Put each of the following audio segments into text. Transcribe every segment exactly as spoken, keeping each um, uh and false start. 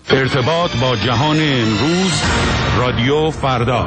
ارتباط با جهان امروز، رادیو فردا.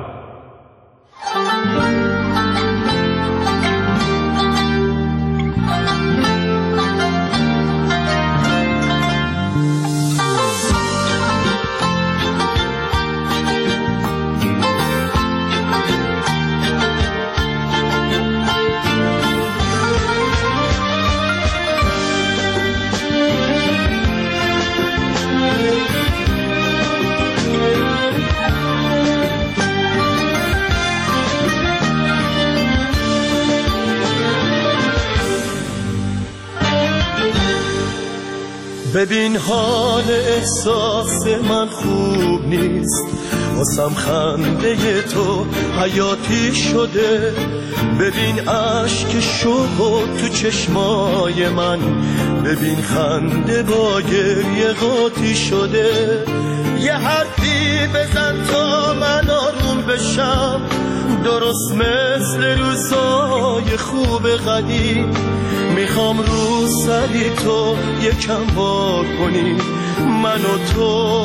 ببین حال احساس من خوب نیست، واسم خنده تو حیاتی شده. ببین عشق شوق تو چشمای من، ببین خنده با گریه قاطی شده. یه حرفی بزن تا من آروم بشم، درست مثل روزای خوب قدیم. میخوام رو سری تو یکم بار کنی، من و تو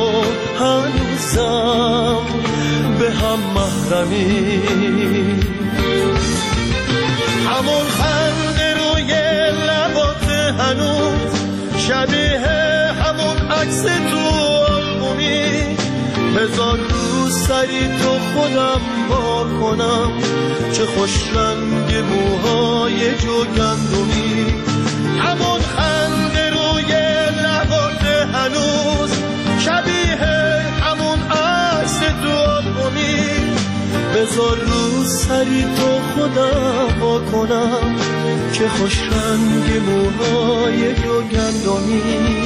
هنوزم به هم محرمی. همون خنده روی لبات هنوز شبیه همون عکس تو آلبومی. بذار رو سری تو خودم بار کنم، چه خوش رنگ موهای جوگندمی. همون خنده روی لبات هنوز شبیه همون عکس تو آلبومی. بذار رو سری تو خودم بار کنم، چه خوش رنگ موهای جوگندمی.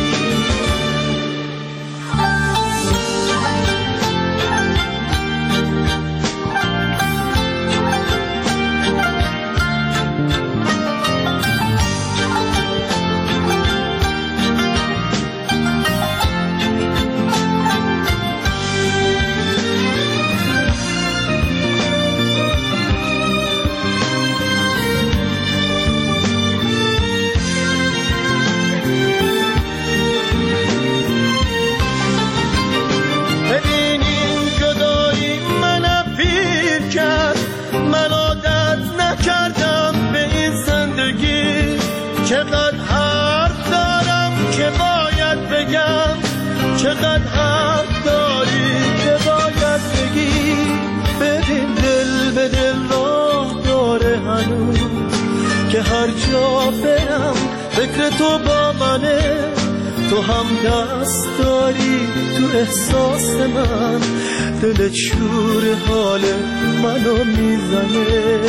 چقدر حرف دارم که باید بگم، چقدر حرف داری که باید بگی. ببین دل به دل راه داره هنوز، که هر جا برم فکر تو با منه. تو هم دست داری تو احساس من، دلت شور حال منو میزنه.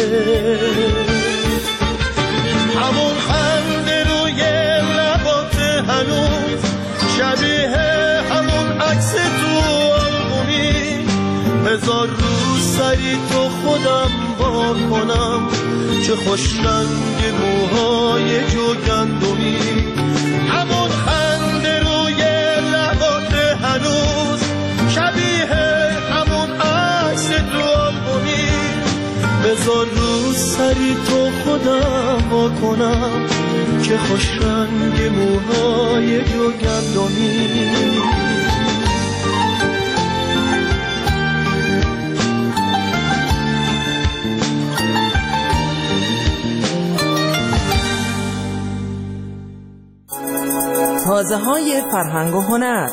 همون خنده روی لبات هنوز شبیه همون عکس تو آلبومی. بذار رو سری تو خودم بار کنم، چه خوش رنگ موهای جوگندمی. همون خنده روی لبات هنوز شبیه همون عکس تو آلبومی. بذار رو سری تو خودم با کنم، چه خوش رنگ موهای جوگندمی. تازه های فرهنگ و هنر.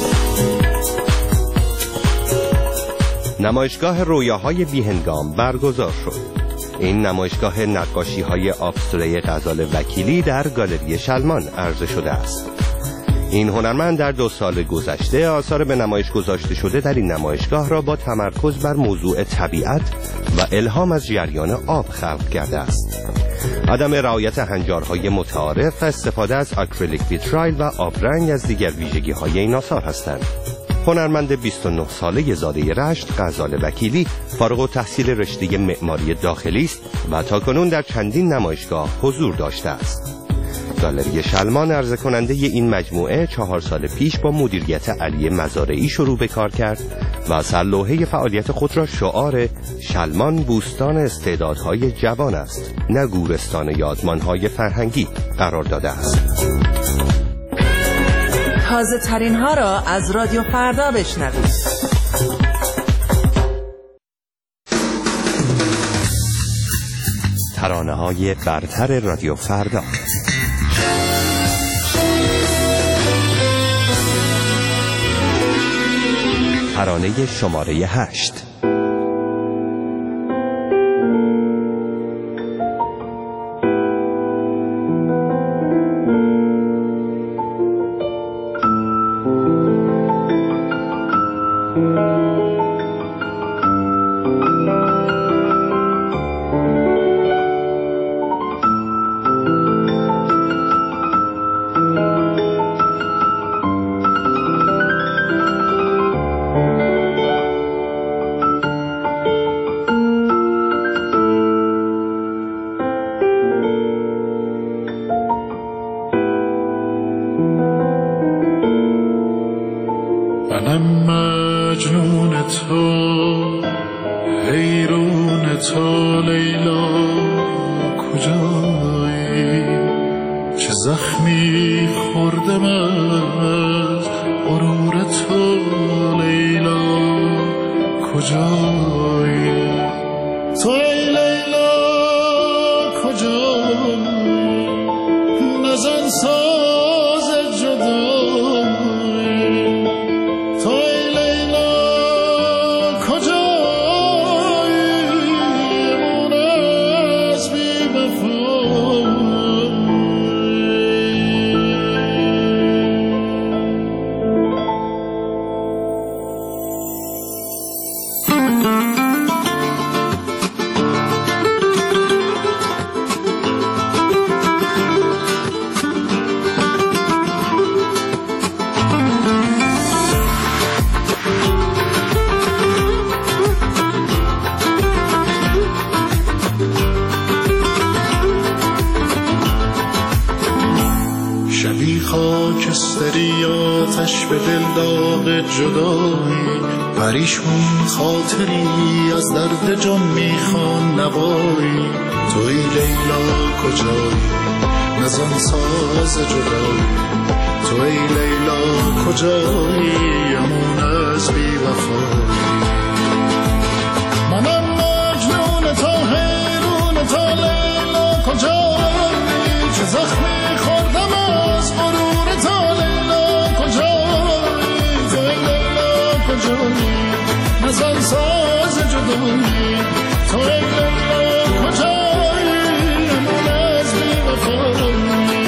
نمایشگاه رویاهای بیهنگام برگزار شد. این نمایشگاه نقاشی‌های آبسوره غزال وکیلی در گالری شلمان عرضه شده است. این هنرمند در دو سال گذشته آثار به نمایش گذاشته شده در این نمایشگاه را با تمرکز بر موضوع طبیعت و الهام از جریان آب خلق کرده است. عدم رعایت هنجارهای متعارف و استفاده از آکریلیک ویترایل و آبرنگ از دیگر ویژگی‌های این آثار هستند. هنرمند بیست و نه ساله زاده رشت غزال وکیلی فارغ التحصیل رشته معماری داخلی است و تاکنون در چندین نمایشگاه حضور داشته است. گالری شلمان عرضه کننده این مجموعه چهار سال پیش با مدیریت علی مزارعی شروع به کار کرد و سرلوحه فعالیت خود را شعار شلمان بوستان استعدادهای جوان است، نه گورستان یادمانهای فرهنگی قرار داده است. تازه ترین ها را از رادیو فردا بشنوید. ترانه های برتر رادیو فردا. ترانه شماره هشت. خاکستری آتش به دل داغ جدایی، پریشون خاطری از درد جان میخوان نوایی. توی لیلا کجایی نزن ساز جدایی، توی لیلا کجایی امون از بی وفایی. منم مجنون تا حیرون تا لیلا کجایی، چه زخمی خوردم از غرور تا لیلا کجایی. توی لیلا کجایی نزن ساز جدایی، توی لیلا کجایی امون از بی وفایی.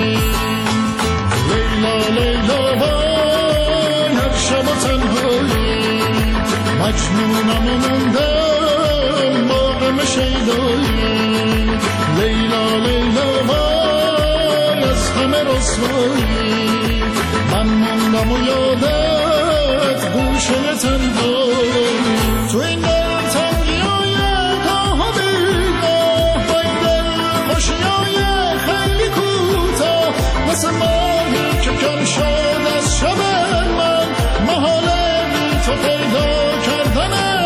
لیلا لیلا وای هر شب و تنهایی، مجنونم و موندم باغم شیدایی. لیلا لیلا وای از همه رسوایی، من موندم و یادت گوشه تنهایی. تو این دل تنگی های گاه و بیگاه، با این دل خوشی های خیلی کوتاه، مثل ماهی که کم شد از شب من، محاله بی تو پیدا کردنه.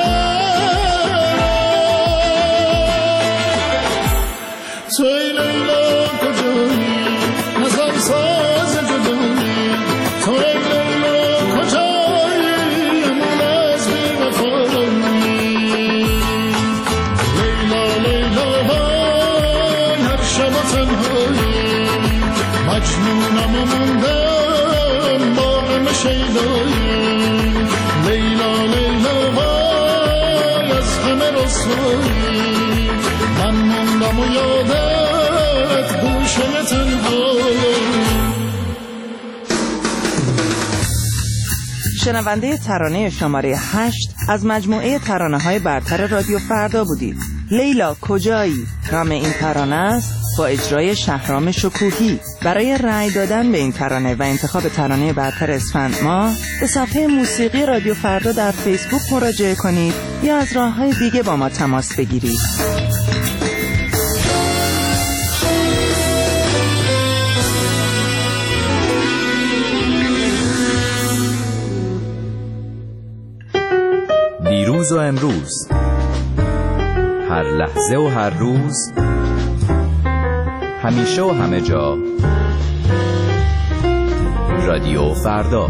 توی لیلا کجایی نزن ساز جدایی، توی لیلا کجایی امون از بی وفایی. لیلا لیلا وای هر شب و تنهایی، مجنونم و موندم باغم شیدایی. لیلا لیلا وای از همه رسوایی، من موندم و یادت گوشه تنهایی. شنونده ترانه شماره هشت از مجموعه ترانه‌های برتر رادیو فردا بودید. لیلا کجایی نام این ترانه است، با اجرای شهرام شکوهی. برای رأی دادن به این ترانه و انتخاب ترانه برتر اسفند ماه به صفحه موسیقی رادیو فردا در فیسبوک مراجعه کنید یا از راه‌های دیگه با ما تماس بگیرید. دیروز و امروز، هر لحظه و هر روز، همیشه و همه جا، رادیو فردا.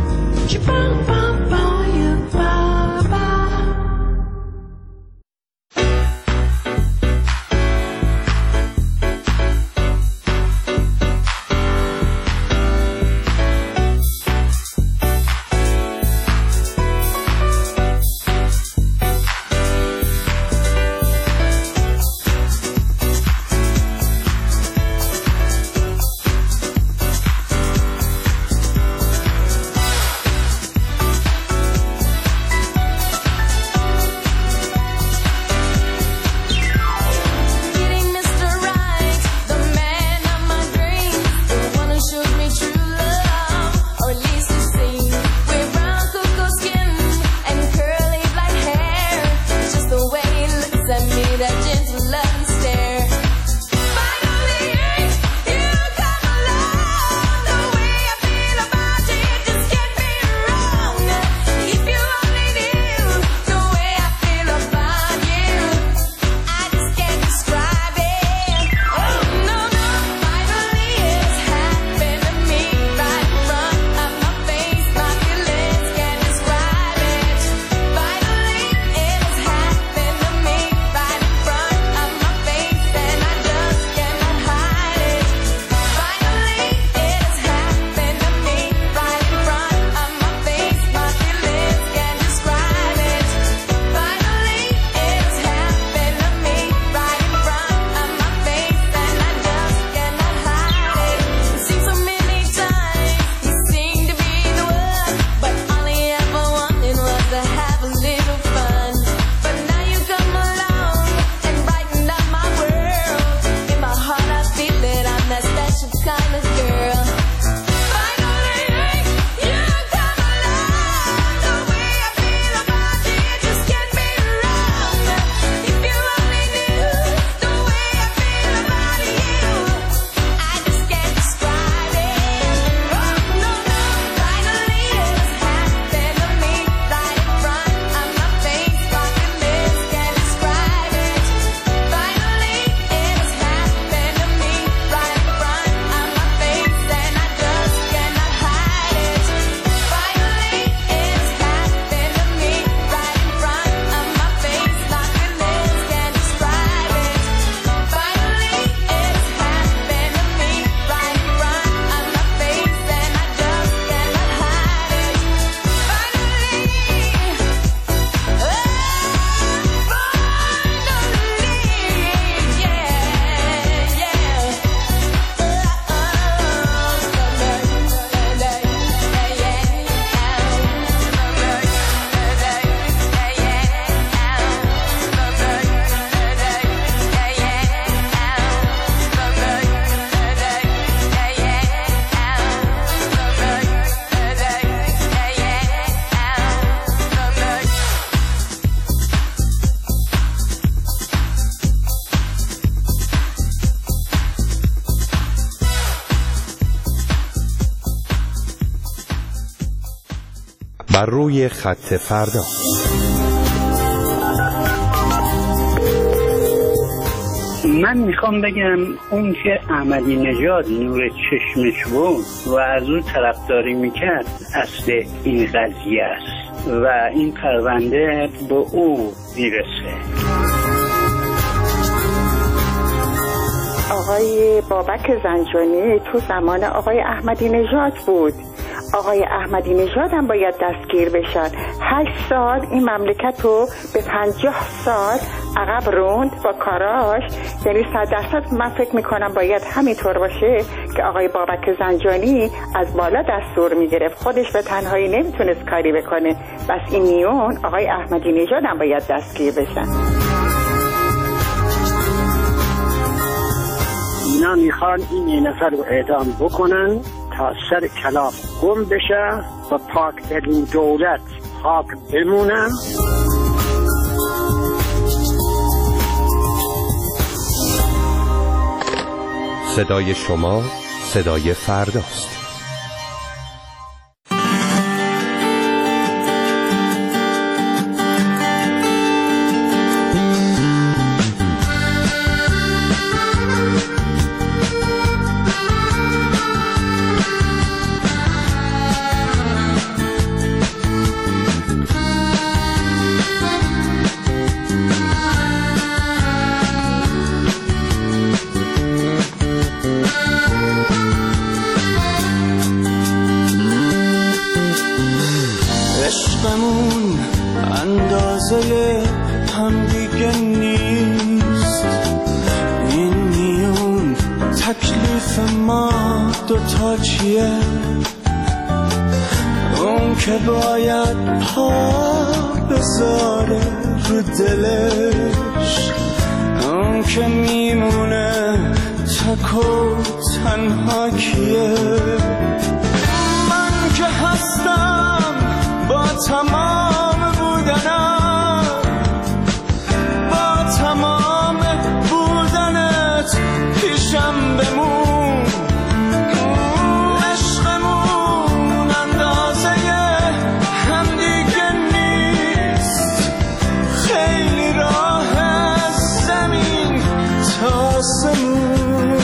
بر روی خط فردا. من میخوام بگم اون که احمدی نژاد نور چشمش بود و از او طرفداری میکرد اصل این قضیه است و این پرونده به او میرسه. آقای بابک زنجانی تو زمان آقای احمدی نژاد بود. آقای احمدی نژاد هم باید دستگیر بشن. هشت سال این مملکت رو به پنجاه سال عقب روند با کاراش. یعنی صد درصد من فکر میکنم باید همینطور باشه که آقای بابک زنجانی از بالا دستور میگرفت، خودش به تنهایی نمیتونست کاری بکنه. بس این میون آقای احمدی نژاد هم باید دستگیر بشن. اینا میخوان این نفر رو اعدام بکنن تا سر کلاف گم بشه و پاک ترین دولت پاک بمونه. صدای شما صدای فرداست. عشقمون اندازه هم دیگه نیست. این میون تکلیف ما دوتا چیه؟ اون که باید پا بذاره رو دلش، اون که میمونه تک و تنها کیه؟ من که هستم با تمام بودنم، با تمام بودنت پیشم بمون. عشقمون اندازه هم دیگه نیست. خیلی راه از زمین تا آسمون.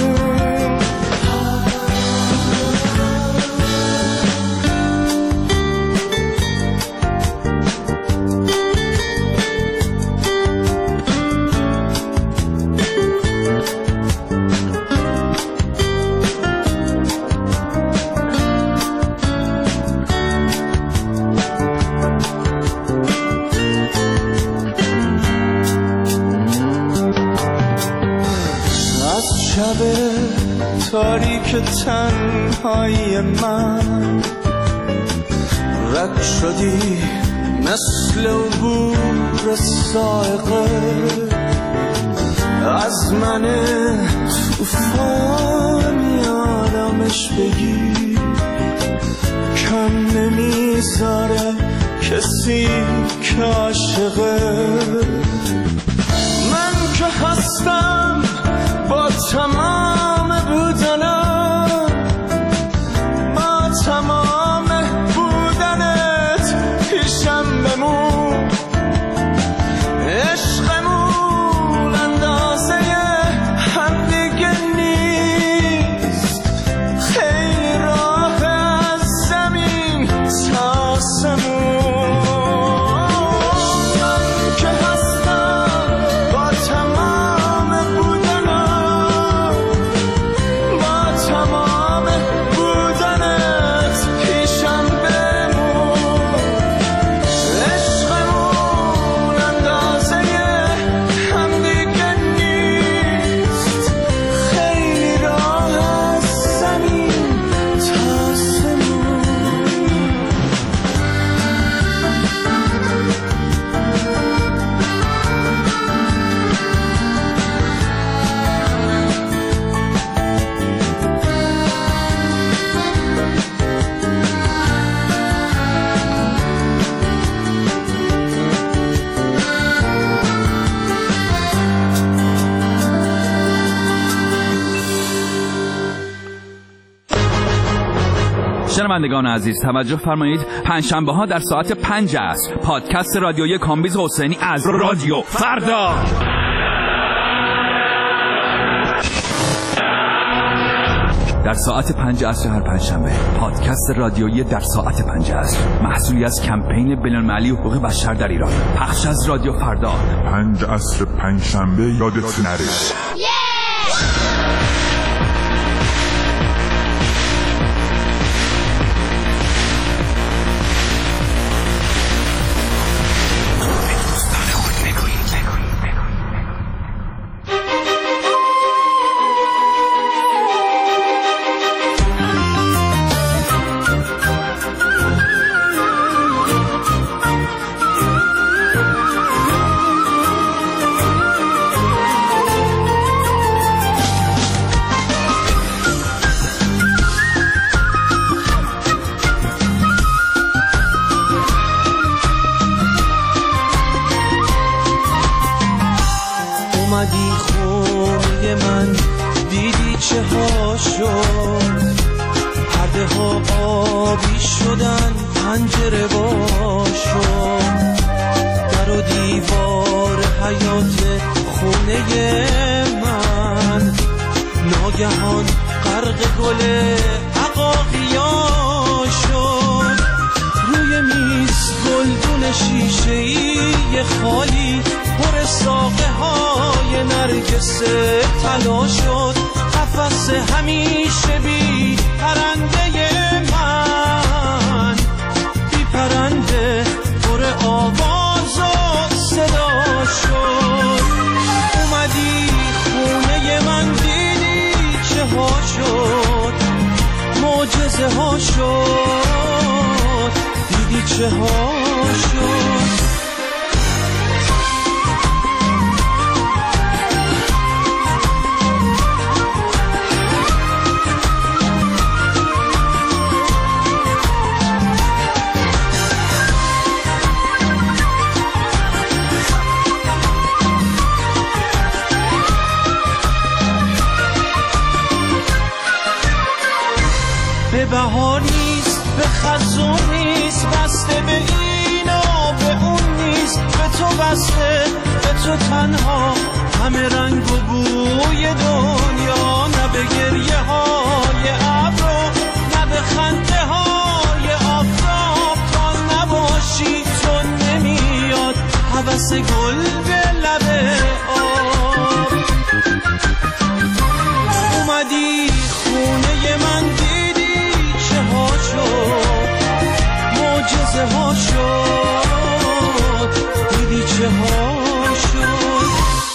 تاریک تنهایی من رد شدی مثل عبور سائقه از من توفانی آرامش بگیر. کم نمیذاره کسی که عاشقه. من که هستم با تمام بودنم، با تمام بودنت پیشم بمون. عشقمون اندازه هم دیگه نیست. خیلی راه از زمین تا آسمون. من که هستم با تمام بودنم، با تمام بودنت پیشم بمون. عشقمون اندازه هم دیگه نیست. خیلی راه از زمین تا آسمون. شنوندگان عزیز توجه فرمایید، پنجشنبه ها در ساعت پنج عصر پادکست رادیویی کامبیز حسینی از رادیو فردا. در ساعت پنج عصر هر پنجشنبه پادکست رادیویی در ساعت پنج عصر، محصولی از کمپین بین‌المللی حقوق بشر در ایران، پخش از رادیو فردا. پنج عصر پنجشنبه یادت نره. اومدی خونه من، دیدی چه ها شد. پرده ها آبی شدن، پنجره وا شد. در و دیوار حیات خونه من ناگهان غرق گل عقاقیا شد. روی میز گلدون شیشه‌ای خالی پر ساقه های نرگس طلا شد. قفس همیشه بی پرنده من، بی پرنده چه ها شد. به بهار نیست، به خزون نیست، بسته به این و به اون نیست، به تو بسته، به تو تنها، همه رنگ و بوی دنیا، نه به گریه های ابرو، نه به خنده های آفتاب، تا نباشی تو نمیاد هوس گل به لب آب. اومدی خونه من، معجزه ها شد، دیدی چه ها شد.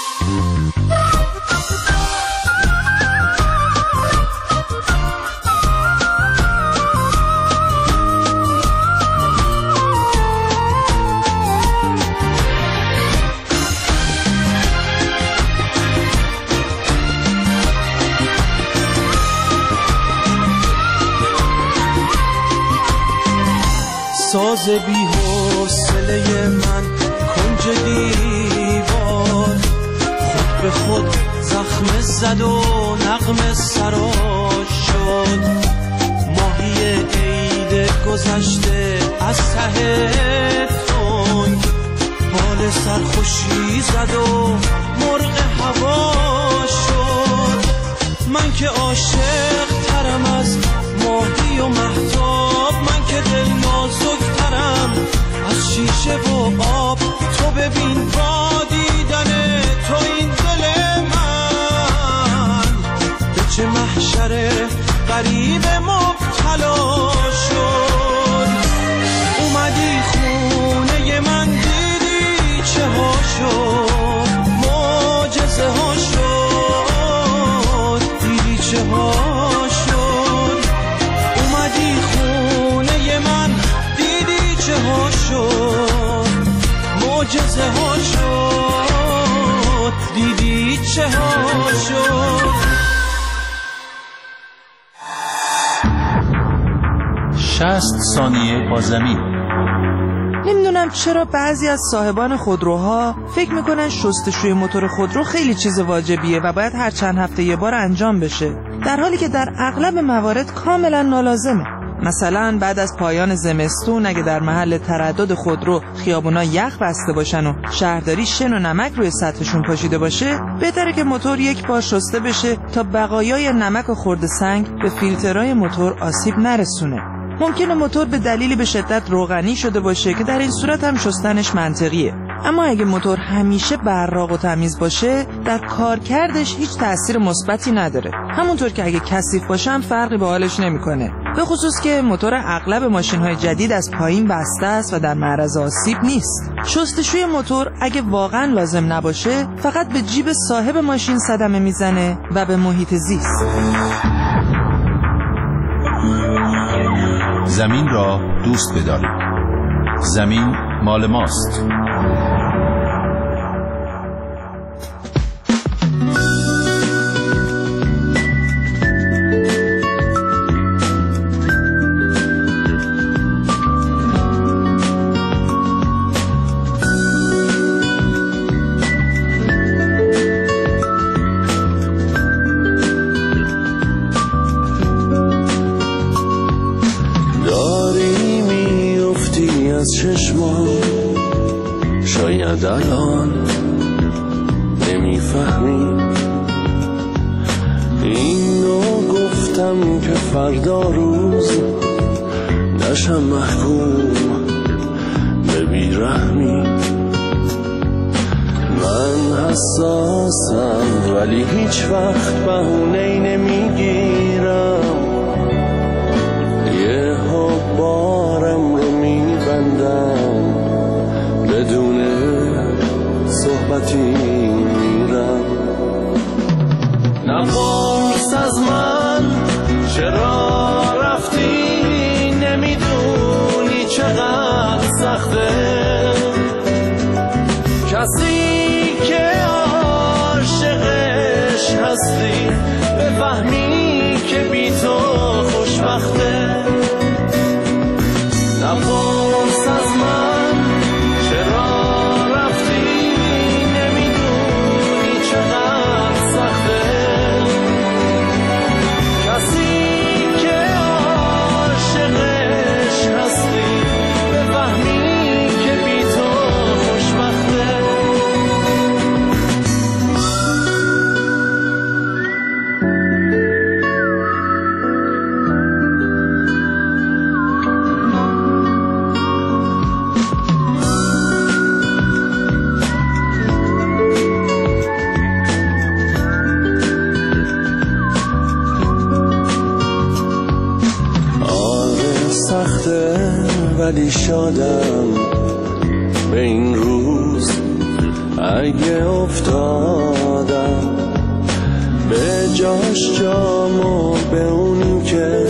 ساز بی حوصله من کنج دیوار، خود به خود زخم زد و نغمه سراش شد. ماهی عید گذشته از ته تنگ، بال سرخوشی زد و مرغ هوا شد. من که عاشق ترم از ماهی و مهتاب، من که دل نازک ترم از شیشه و آب. تو ببین با دیدن تو این دل من به چه محشر غریب مبتلا شد. اومدی خونه من، دیدی چه ها شد، معجزه ها شد، دیدی چه ها شد. اومدی خونه من، دیدی چه ها شد، معجزه ها شد، دیدی چه ها شد. شصت ثانیه با زمین. نمیدونم چرا بعضی از صاحبان خودروها فکر میکنن شستشوی موتور خودرو خیلی چیز واجبیه و باید هر چند هفته یه بار انجام بشه، در حالی که در اغلب موارد کاملا نالازمه. مثلا بعد از پایان زمستون اگه در محل تردد خودرو خیابونا یخ بسته باشن و شهرداری شن و نمک روی سطحشون پاشیده باشه، بهتره که موتور یک بار شسته بشه تا بقایای نمک و خرد سنگ به فیلترهای موتور آسیب نرسونه. ممکنه موتور به دلیلی به شدت روغنی شده باشه که در این صورت هم شستنش منطقیه، اما اگه موتور همیشه براق و تمیز باشه در کارکردش هیچ تأثیر مثبتی نداره، همونطور که اگه کثیف باشه هم فرقی به حالش نمیکنه، به خصوص که موتور اغلب ماشین‌های جدید از پایین بسته است و در معرض آسیب نیست. شستشوی موتور اگه واقعا لازم نباشه فقط به جیب صاحب ماشین صدمه میزنه و به محیط زیست. زمین را دوست بدارید. زمین مال ماست. چشمان شاید الان نمیفهمی، اینو گفتم که فردا روز نشم محکوم به بیرحمی. من حساسم ولی هیچ وقت بهونه‌ای نمیگیرم، یه ها بارم رو میبندم بدون صحبتی میرم. نپرس از من چرا رفتی، نمیدونی چقدر بفهمی که بی تو خوشبخته. نپرس از من چرا رفتی، نمیدونی چقدر سخته. کسی که عاشقش هستی بفهمی که بی تو خوشبخته. ولی شادم به این روز اگه افتادم، به جاش جامو به اونی که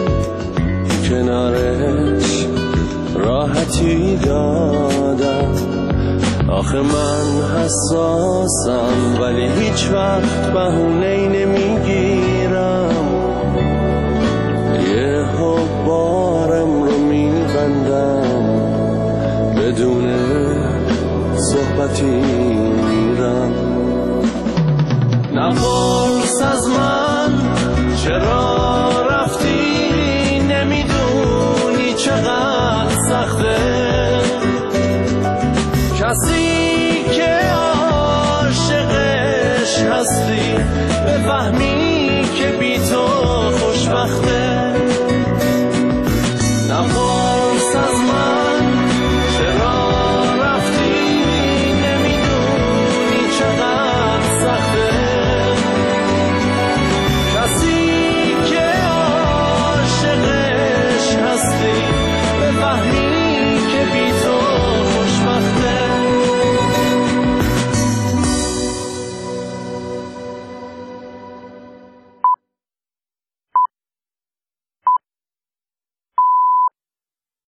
کنارش راحتی دادم. آخه من حساسم ولی هیچ وقت بهونه‌ای نمیگیرم. یه بارم رو میبندم، بدون صحبتی میرم. نپرس از من چرا رفتی، نمیدونی چقدر سخته. کسی که عاشقش هستی بفهمی که بی تو خوشبخته. نپرس از من چرا رفتی، نمیدونی چقدر سخته. کسی که عاشقش هستی بفهمی که بی تو